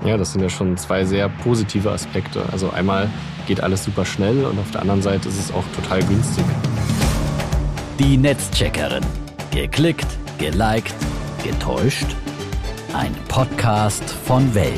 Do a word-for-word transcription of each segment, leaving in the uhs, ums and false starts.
Ja, das sind ja schon zwei sehr positive Aspekte. Also einmal geht alles super schnell und auf der anderen Seite ist es auch total günstig. Die Netzcheckerin. Geklickt, geliked, getäuscht. Ein Podcast von Welt.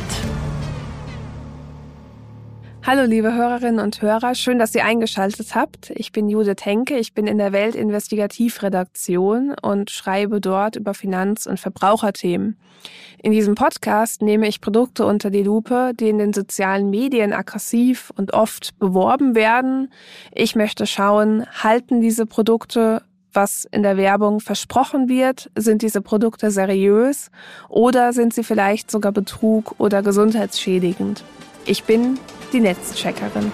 Hallo liebe Hörerinnen und Hörer, schön, dass ihr eingeschaltet habt. Ich bin Judith Henke, ich bin in der Welt Investigativredaktion und schreibe dort über Finanz- und Verbraucherthemen. In diesem Podcast nehme ich Produkte unter die Lupe, die in den sozialen Medien aggressiv und oft beworben werden. Ich möchte schauen, halten diese Produkte, was in der Werbung versprochen wird? Sind diese Produkte seriös oder sind sie vielleicht sogar Betrug oder gesundheitsschädigend? Ich bin die Netzcheckerin.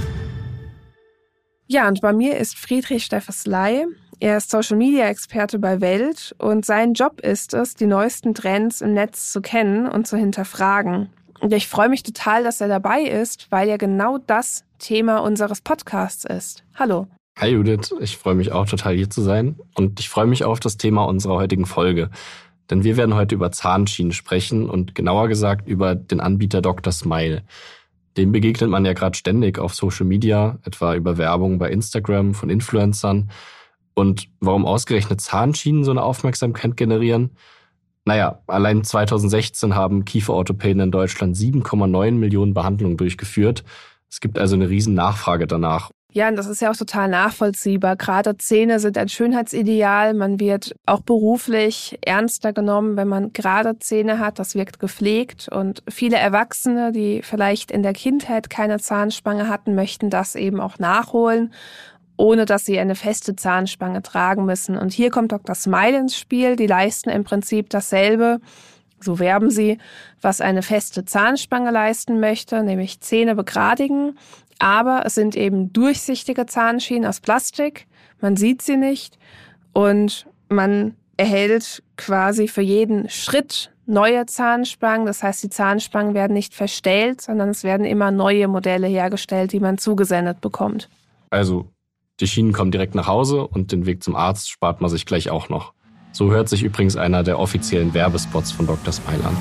Ja, und bei mir ist Friedrich Steffesley. Er ist Social-Media-Experte bei Welt und sein Job ist es, die neuesten Trends im Netz zu kennen und zu hinterfragen. Und ich freue mich total, dass er dabei ist, weil ja genau das Thema unseres Podcasts ist. Hallo. Hi Judith, ich freue mich auch total hier zu sein und ich freue mich auf das Thema unserer heutigen Folge. Denn wir werden heute über Zahnschienen sprechen und genauer gesagt über den Anbieter Doktor Smile. Dem begegnet man ja gerade ständig auf Social Media, etwa über Werbung bei Instagram von Influencern. Und warum ausgerechnet Zahnschienen so eine Aufmerksamkeit generieren? Naja, allein zweitausendsechzehn haben Kieferorthopäden in Deutschland sieben Komma neun Millionen Behandlungen durchgeführt. Es gibt also eine riesen Nachfrage danach. Ja, und das ist ja auch total nachvollziehbar. Gerade Zähne sind ein Schönheitsideal. Man wird auch beruflich ernster genommen, wenn man gerade Zähne hat. Das wirkt gepflegt. Und viele Erwachsene, die vielleicht in der Kindheit keine Zahnspange hatten, möchten das eben auch nachholen, ohne dass sie eine feste Zahnspange tragen müssen. Und hier kommt Doktor Smile ins Spiel. Die leisten im Prinzip dasselbe, so werben sie, was eine feste Zahnspange leisten möchte, nämlich Zähne begradigen. Aber es sind eben durchsichtige Zahnschienen aus Plastik. Man sieht sie nicht und man erhält quasi für jeden Schritt neue Zahnspangen. Das heißt, die Zahnspangen werden nicht verstellt, sondern es werden immer neue Modelle hergestellt, die man zugesendet bekommt. Also die Schienen kommen direkt nach Hause und den Weg zum Arzt spart man sich gleich auch noch. So hört sich übrigens einer der offiziellen Werbespots von Doktor Smile an.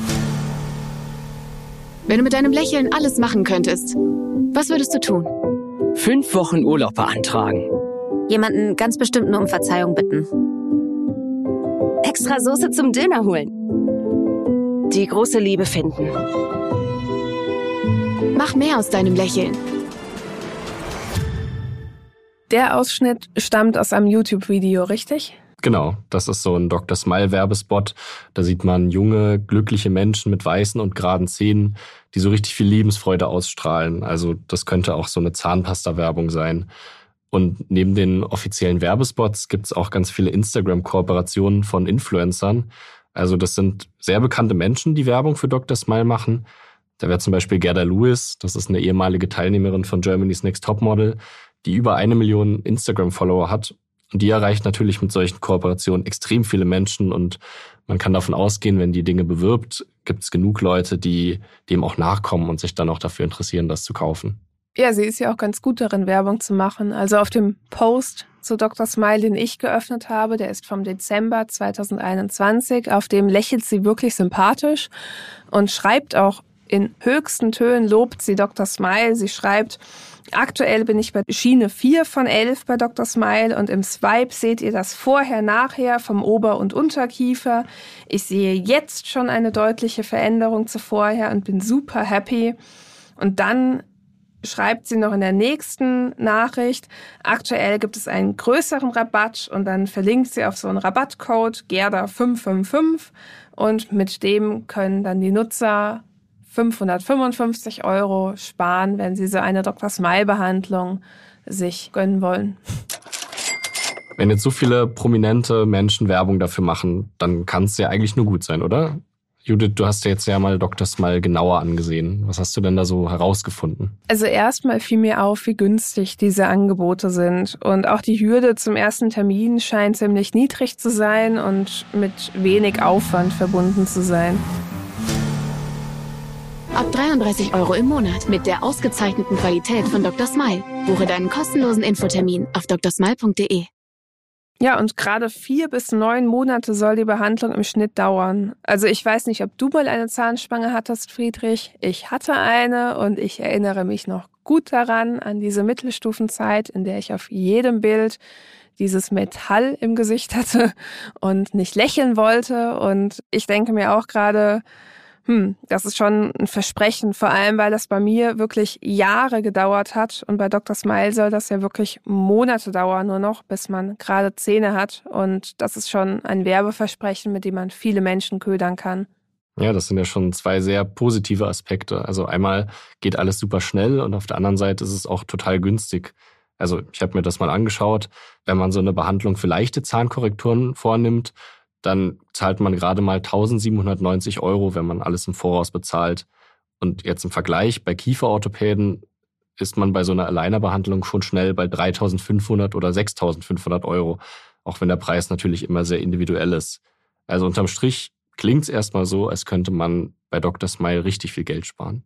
Wenn du mit deinem Lächeln alles machen könntest, was würdest du tun? Fünf Wochen Urlaub beantragen. Jemanden ganz bestimmt nur um Verzeihung bitten. Extra Soße zum Döner holen. Die große Liebe finden. Mach mehr aus deinem Lächeln. Der Ausschnitt stammt aus einem YouTube-Video, richtig? Genau, das ist so ein Doktor Smile-Werbespot. Da sieht man junge, glückliche Menschen mit weißen und geraden Zähnen, die so richtig viel Lebensfreude ausstrahlen. Also das könnte auch so eine Zahnpasta-Werbung sein. Und neben den offiziellen Werbespots gibt es auch ganz viele Instagram-Kooperationen von Influencern. Also das sind sehr bekannte Menschen, die Werbung für Doktor Smile machen. Da wäre zum Beispiel Gerda Lewis, das ist eine ehemalige Teilnehmerin von Germany's Next Topmodel, die über eine Million Instagram-Follower hat. Und die erreicht natürlich mit solchen Kooperationen extrem viele Menschen und man kann davon ausgehen, wenn die Dinge bewirbt, gibt es genug Leute, die dem auch nachkommen und sich dann auch dafür interessieren, das zu kaufen. Ja, sie ist ja auch ganz gut darin, Werbung zu machen. Also auf dem Post zu Doktor Smile, den ich geöffnet habe, der ist vom Dezember zweitausendeinundzwanzig, auf dem lächelt sie wirklich sympathisch und schreibt auch in höchsten Tönen, lobt sie Doktor Smile. Sie schreibt: Aktuell bin ich bei Schiene vier von elf bei Doktor Smile und im Swipe seht ihr das Vorher-Nachher vom Ober- und Unterkiefer. Ich sehe jetzt schon eine deutliche Veränderung zu vorher und bin super happy. Und dann schreibt sie noch in der nächsten Nachricht: Aktuell gibt es einen größeren Rabatt und dann verlinkt sie auf so einen Rabattcode Gerda fünf fünf fünf und mit dem können dann die Nutzer fünfhundertfünfundfünfzig Euro sparen, wenn sie so eine Doktor Smile-Behandlung sich gönnen wollen. Wenn jetzt so viele prominente Menschen Werbung dafür machen, dann kann es ja eigentlich nur gut sein, oder? Judith, du hast dir jetzt ja mal Doktor Smile genauer angesehen. Was hast du denn da so herausgefunden? Also erstmal fiel mir auf, wie günstig diese Angebote sind. Und auch die Hürde zum ersten Termin scheint ziemlich niedrig zu sein und mit wenig Aufwand verbunden zu sein. Ab dreiunddreißig Euro im Monat mit der ausgezeichneten Qualität von Doktor Smile. Buche deinen kostenlosen Infotermin auf d r smile punkt d e. Ja, und gerade vier bis neun Monate soll die Behandlung im Schnitt dauern. Also ich weiß nicht, ob du mal eine Zahnspange hattest, Friedrich. Ich hatte eine und ich erinnere mich noch gut daran, an diese Mittelstufenzeit, in der ich auf jedem Bild dieses Metall im Gesicht hatte und nicht lächeln wollte. Und ich denke mir auch gerade, hm, das ist schon ein Versprechen, vor allem, weil das bei mir wirklich Jahre gedauert hat. Und bei Doktor Smile soll das ja wirklich Monate dauern nur noch, bis man gerade Zähne hat. Und das ist schon ein Werbeversprechen, mit dem man viele Menschen ködern kann. Ja, das sind ja schon zwei sehr positive Aspekte. Also einmal geht alles super schnell und auf der anderen Seite ist es auch total günstig. Also ich habe mir das mal angeschaut, wenn man so eine Behandlung für leichte Zahnkorrekturen vornimmt, dann zahlt man gerade mal eintausendsiebenhundertneunzig Euro, wenn man alles im Voraus bezahlt. Und jetzt im Vergleich, bei Kieferorthopäden ist man bei so einer Aligner-Behandlung schon schnell bei dreitausendfünfhundert oder sechstausendfünfhundert Euro, auch wenn der Preis natürlich immer sehr individuell ist. Also unterm Strich klingt es erstmal so, als könnte man bei Doktor Smile richtig viel Geld sparen.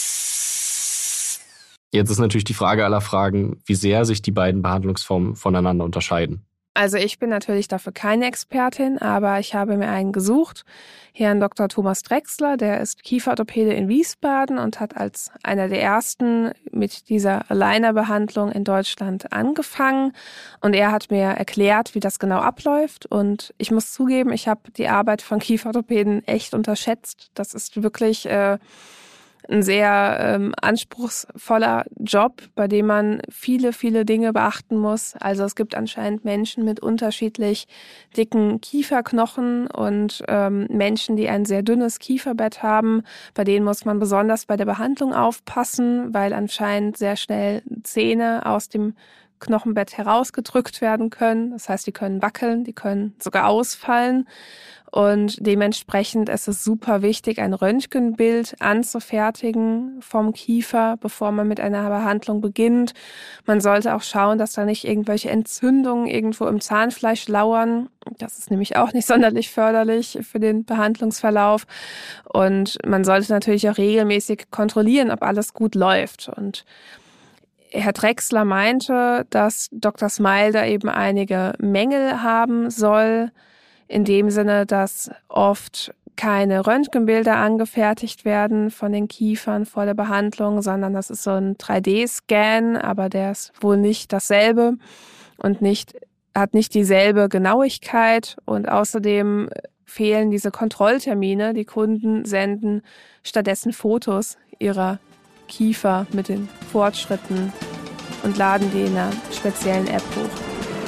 Jetzt ist natürlich die Frage aller Fragen, wie sehr sich die beiden Behandlungsformen voneinander unterscheiden. Also ich bin natürlich dafür keine Expertin, aber ich habe mir einen gesucht, Herrn Doktor Thomas Drechsler, der ist Kieferorthopäde in Wiesbaden und hat als einer der ersten mit dieser Aligner-Behandlung in Deutschland angefangen. Und er hat mir erklärt, wie das genau abläuft. Und ich muss zugeben, ich habe die Arbeit von Kieferorthopäden echt unterschätzt. Das ist wirklich äh, ein sehr ähm, anspruchsvoller Job, bei dem man viele, viele Dinge beachten muss. Also es gibt anscheinend Menschen mit unterschiedlich dicken Kieferknochen und ähm, Menschen, die ein sehr dünnes Kieferbett haben. Bei denen muss man besonders bei der Behandlung aufpassen, weil anscheinend sehr schnell Zähne aus dem Knochenbett herausgedrückt werden können. Das heißt, die können wackeln, die können sogar ausfallen. Und dementsprechend ist es super wichtig, ein Röntgenbild anzufertigen vom Kiefer, bevor man mit einer Behandlung beginnt. Man sollte auch schauen, dass da nicht irgendwelche Entzündungen irgendwo im Zahnfleisch lauern. Das ist nämlich auch nicht sonderlich förderlich für den Behandlungsverlauf. Und man sollte natürlich auch regelmäßig kontrollieren, ob alles gut läuft. Und Herr Drechsler meinte, dass Doktor Smile da eben einige Mängel haben soll, in dem Sinne, dass oft keine Röntgenbilder angefertigt werden von den Kiefern vor der Behandlung, sondern das ist so ein drei D Scan, aber der ist wohl nicht dasselbe und nicht, hat nicht dieselbe Genauigkeit. Und außerdem fehlen diese Kontrolltermine. Die Kunden senden stattdessen Fotos ihrer Kiefer mit den Fortschritten und laden die in einer speziellen App hoch.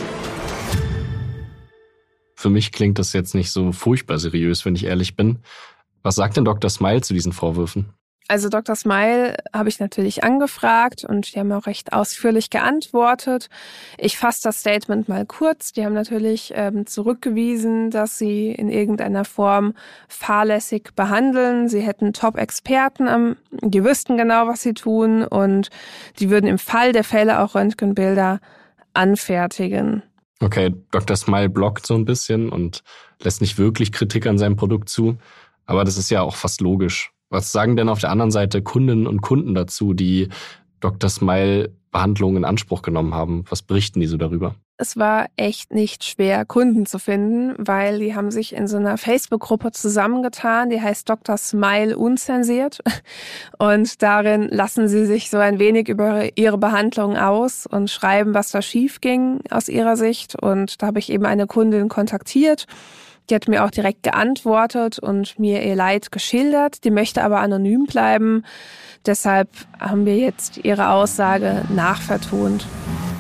Für mich klingt das jetzt nicht so furchtbar seriös, wenn ich ehrlich bin. Was sagt denn Doktor Smile zu diesen Vorwürfen? Also Doktor Smile habe ich natürlich angefragt und die haben auch recht ausführlich geantwortet. Ich fasse das Statement mal kurz. Die haben natürlich ähm, zurückgewiesen, dass sie in irgendeiner Form fahrlässig behandeln. Sie hätten Top-Experten, am, die wüssten genau, was sie tun und die würden im Fall der Fälle auch Röntgenbilder anfertigen. Okay, Doktor Smile blockt so ein bisschen und lässt nicht wirklich Kritik an seinem Produkt zu. Aber das ist ja auch fast logisch. Was sagen denn auf der anderen Seite Kundinnen und Kunden dazu, die Doktor Smile Behandlungen in Anspruch genommen haben? Was berichten die so darüber? Es war echt nicht schwer, Kunden zu finden, weil die haben sich in so einer Facebook-Gruppe zusammengetan, die heißt Doktor Smile Unzensiert. Und darin lassen sie sich so ein wenig über ihre Behandlung aus und schreiben, was da schief ging aus ihrer Sicht. Und da habe ich eben eine Kundin kontaktiert. Die hat mir auch direkt geantwortet und mir ihr Leid geschildert. Die möchte aber anonym bleiben. Deshalb haben wir jetzt ihre Aussage nachvertont.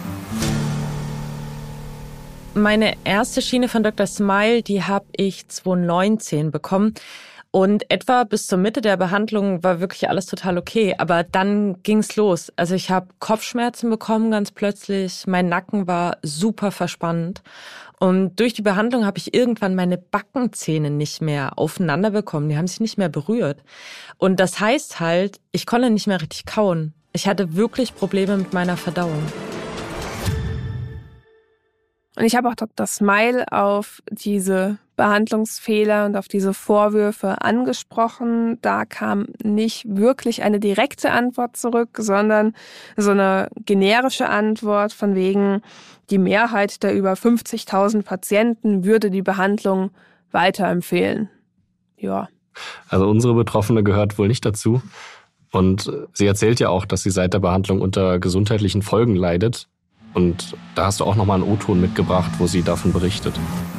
Meine erste Schiene von Doktor Smile, die habe ich zweitausendneunzehn bekommen. Und etwa bis zur Mitte der Behandlung war wirklich alles total okay. Aber dann ging's los. Also ich habe Kopfschmerzen bekommen ganz plötzlich. Mein Nacken war super verspannt. Und durch die Behandlung habe ich irgendwann meine Backenzähne nicht mehr aufeinander bekommen. Die haben sich nicht mehr berührt. Und das heißt halt, ich konnte nicht mehr richtig kauen. Ich hatte wirklich Probleme mit meiner Verdauung. Und ich habe auch Doktor Smile auf diese Behandlungsfehler und auf diese Vorwürfe angesprochen. Da kam nicht wirklich eine direkte Antwort zurück, sondern so eine generische Antwort von wegen, die Mehrheit der über fünfzigtausend Patienten würde die Behandlung weiterempfehlen. Ja. Also unsere Betroffene gehört wohl nicht dazu. Und sie erzählt ja auch, dass sie seit der Behandlung unter gesundheitlichen Folgen leidet. Und da hast du auch nochmal einen O-Ton mitgebracht, wo sie davon berichtet.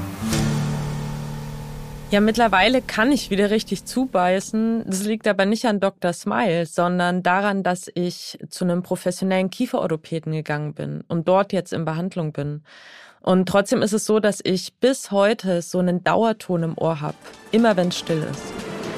Ja, mittlerweile kann ich wieder richtig zubeißen. Das liegt aber nicht an Doktor Smile, sondern daran, dass ich zu einem professionellen Kieferorthopäden gegangen bin und dort jetzt in Behandlung bin. Und trotzdem ist es so, dass ich bis heute so einen Dauerton im Ohr habe, immer wenn es still ist.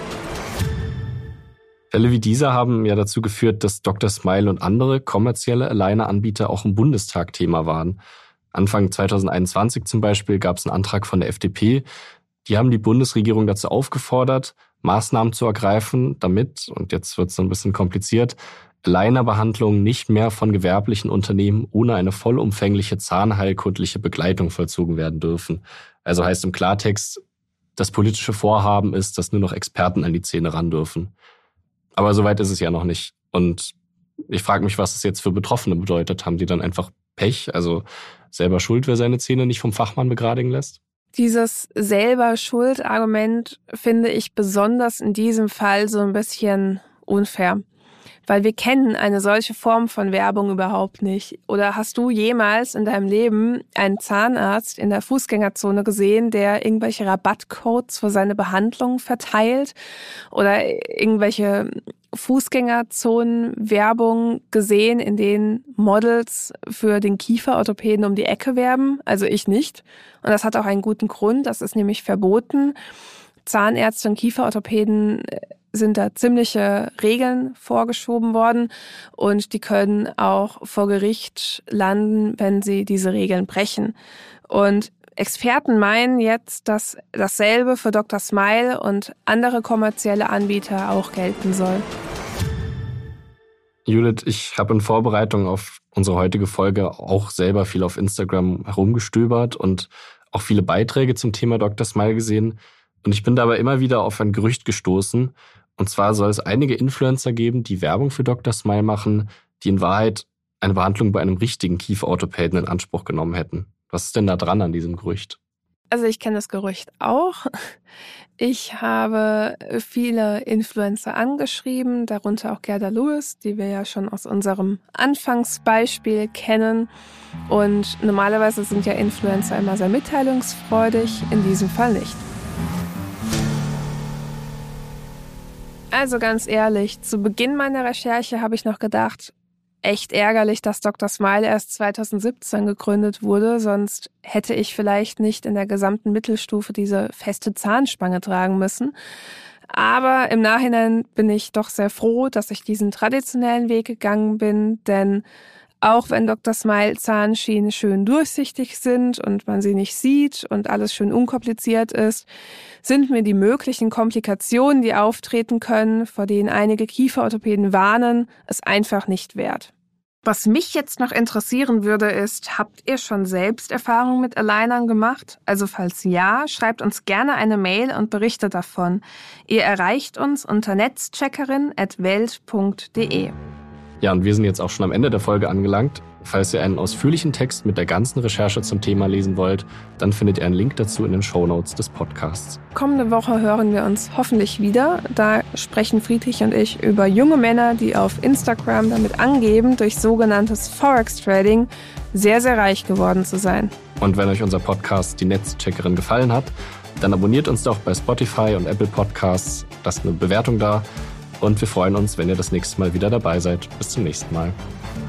Fälle wie dieser haben ja dazu geführt, dass Doktor Smile und andere kommerzielle Aligner-Anbieter auch im Bundestag Thema waren. Anfang zweitausendeinundzwanzig zum Beispiel gab es einen Antrag von der F D P. Die haben die Bundesregierung dazu aufgefordert, Maßnahmen zu ergreifen, damit, und jetzt wird es so ein bisschen kompliziert, Aligner-Behandlungen nicht mehr von gewerblichen Unternehmen ohne eine vollumfängliche zahnheilkundliche Begleitung vollzogen werden dürfen. Also heißt im Klartext, das politische Vorhaben ist, dass nur noch Experten an die Zähne ran dürfen. Aber soweit ist es ja noch nicht. Und ich frage mich, was es jetzt für Betroffene bedeutet. Haben die dann einfach Pech, also selber schuld, wer seine Zähne nicht vom Fachmann begradigen lässt? Dieses selber Schuld-Argument finde ich besonders in diesem Fall so ein bisschen unfair. Weil wir kennen eine solche Form von Werbung überhaupt nicht. Oder hast du jemals in deinem Leben einen Zahnarzt in der Fußgängerzone gesehen, der irgendwelche Rabattcodes für seine Behandlung verteilt? Oder irgendwelche Fußgängerzonen-Werbung gesehen, in denen Models für den Kieferorthopäden um die Ecke werben? Also ich nicht. Und das hat auch einen guten Grund. Das ist nämlich verboten. Zahnärzte und Kieferorthopäden sind da ziemliche Regeln vorgeschoben worden und die können auch vor Gericht landen, wenn sie diese Regeln brechen. Und Experten meinen jetzt, dass dasselbe für Doktor Smile und andere kommerzielle Anbieter auch gelten soll. Judith, ich habe in Vorbereitung auf unsere heutige Folge auch selber viel auf Instagram herumgestöbert und auch viele Beiträge zum Thema Doktor Smile gesehen. Und ich bin dabei immer wieder auf ein Gerücht gestoßen. Und zwar soll es einige Influencer geben, die Werbung für Doktor Smile machen, die in Wahrheit eine Behandlung bei einem richtigen Kieferorthopäden in Anspruch genommen hätten. Was ist denn da dran an diesem Gerücht? Also ich kenne das Gerücht auch. Ich habe viele Influencer angeschrieben, darunter auch Gerda Lewis, die wir ja schon aus unserem Anfangsbeispiel kennen. Und normalerweise sind ja Influencer immer sehr mitteilungsfreudig, in diesem Fall nicht. Also ganz ehrlich, zu Beginn meiner Recherche habe ich noch gedacht, echt ärgerlich, dass Doktor Smile erst zweitausendsiebzehn gegründet wurde, sonst hätte ich vielleicht nicht in der gesamten Mittelstufe diese feste Zahnspange tragen müssen. Aber im Nachhinein bin ich doch sehr froh, dass ich diesen traditionellen Weg gegangen bin, denn auch wenn Doktor Smile Zahnschienen schön durchsichtig sind und man sie nicht sieht und alles schön unkompliziert ist, sind mir die möglichen Komplikationen, die auftreten können, vor denen einige Kieferorthopäden warnen, es einfach nicht wert. Was mich jetzt noch interessieren würde, ist, habt ihr schon selbst Erfahrungen mit Alignern gemacht? Also falls ja, schreibt uns gerne eine Mail und berichtet davon. Ihr erreicht uns unter netzcheckerin at welt punkt de. Ja, und wir sind jetzt auch schon am Ende der Folge angelangt. Falls ihr einen ausführlichen Text mit der ganzen Recherche zum Thema lesen wollt, dann findet ihr einen Link dazu in den Shownotes des Podcasts. Kommende Woche hören wir uns hoffentlich wieder. Da sprechen Friedrich und ich über junge Männer, die auf Instagram damit angeben, durch sogenanntes Forex-Trading sehr, sehr reich geworden zu sein. Und wenn euch unser Podcast Die Netzcheckerin gefallen hat, dann abonniert uns doch bei Spotify und Apple Podcasts. Lasst eine Bewertung da. Und wir freuen uns, wenn ihr das nächste Mal wieder dabei seid. Bis zum nächsten Mal.